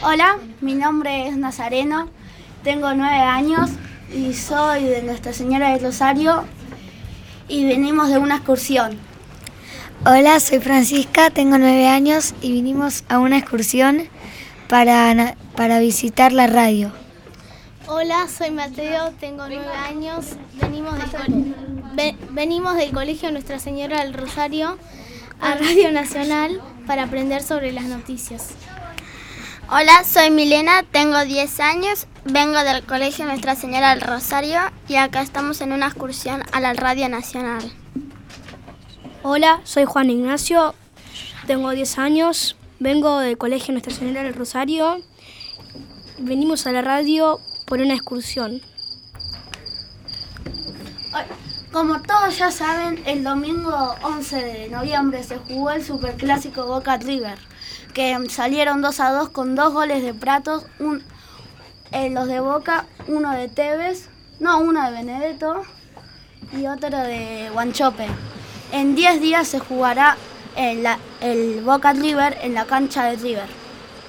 Hola, mi nombre es Nazareno, tengo 9 años y soy de Nuestra Señora del Rosario y venimos de una excursión. Hola, soy Francisca, tengo 9 años y vinimos a una excursión para visitar la radio. Hola, soy Mateo, tengo 9 años, venimos del Colegio Nuestra Señora del Rosario a Radio Nacional para aprender sobre las noticias. Hola, soy Milena, tengo 10 años, vengo del Colegio Nuestra Señora del Rosario y acá estamos en una excursión a la Radio Nacional. Hola, soy Juan Ignacio, tengo 10 años, vengo del Colegio Nuestra Señora del Rosario. Venimos a la radio por una excursión. Como todos ya saben, el domingo 11 de noviembre se jugó el superclásico Boca River, que salieron 2-2 con 2 goles de Pratos, los de Boca, uno de Benedetto y otro de Wanchope. En 10 días se jugará el Boca River en la cancha de River.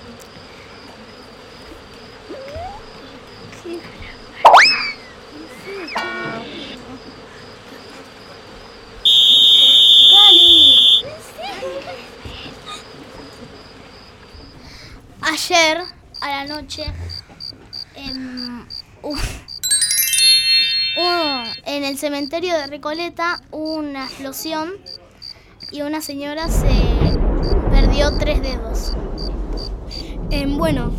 Ayer a la noche en el cementerio de Recoleta hubo una explosión y una señora se perdió 3 dedos. Bueno,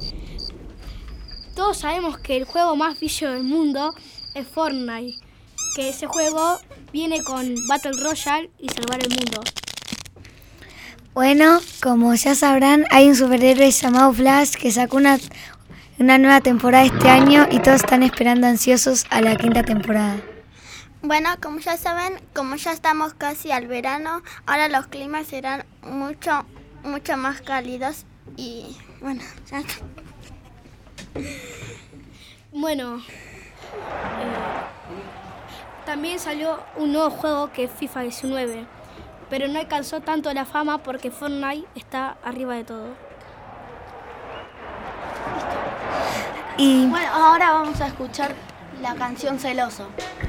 todos sabemos que el juego más visto del mundo es Fortnite, que ese juego viene con Battle Royale y salvar el mundo. Bueno, como ya sabrán, hay un superhéroe llamado Flash que sacó una nueva temporada este año y todos están esperando ansiosos a la 5ª temporada. Bueno, como ya saben, como ya estamos casi al verano, ahora los climas serán mucho más cálidos y bueno, ya está. Bueno, también salió un nuevo juego que es FIFA 19, pero no alcanzó tanto la fama porque Fortnite está arriba de todo. Y bueno, ahora vamos a escuchar la canción Celoso.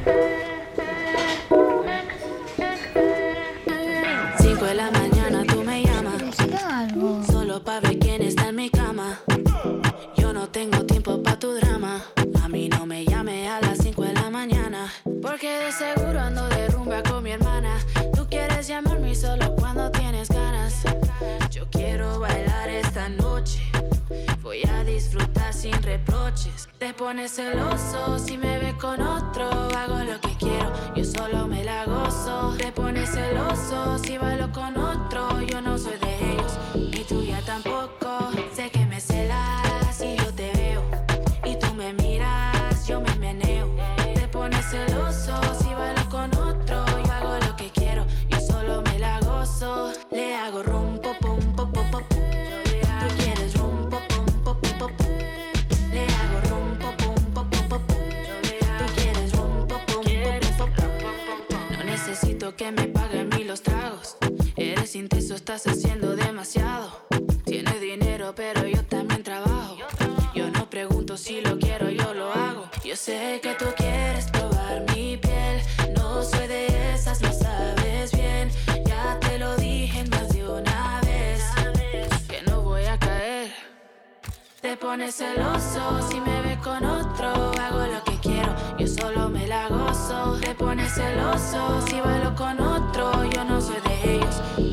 5 de la mañana tú me llamas, solo pa' ver quién está en mi cama. Yo no tengo tiempo pa' tu drama, a mí no me llame a las 5 de la mañana, porque de seguro ando de rumba con mi hermana. Tú quieres llamarme solo cuando tienes ganas. Yo quiero bailar esta noche, voy a disfrutar sin reproches. Te pones celoso si me ves con otro, hago lo que quiero, yo solo me la gozo. Te pones celoso si bailo con otro, yo no soy de ellos, ni tuya tampoco. Sé que me celas si yo te veo, y tú me miras, yo me meneo. Te pones celoso si bailo con otro, yo hago lo que quiero, yo solo me la gozo. Le hago rum, pop, pum, pop, pop, pop. Tú quieres rum, pop, pum, pop, pop, pop. Le hago rum, pop, pum, pop, pop, pop. Tú quieres rum, pop, pum, pop, pop, pop. No necesito que me paguen ni los tragos. Eres intenso, estás haciendo demasiado. Tienes dinero, pero yo también trabajo. Yo no pregunto si lo quiero, yo lo hago. Yo sé que tú quieres probar mi piel. No soy de esas, lo sabes bien. Ya te lo dije más de una vez, que no voy a caer. Te pones celoso si me ves con otro, hago lo que quiero, yo solo me la gozo. Te pones celoso si bailo con otro, yo no soy de ellos,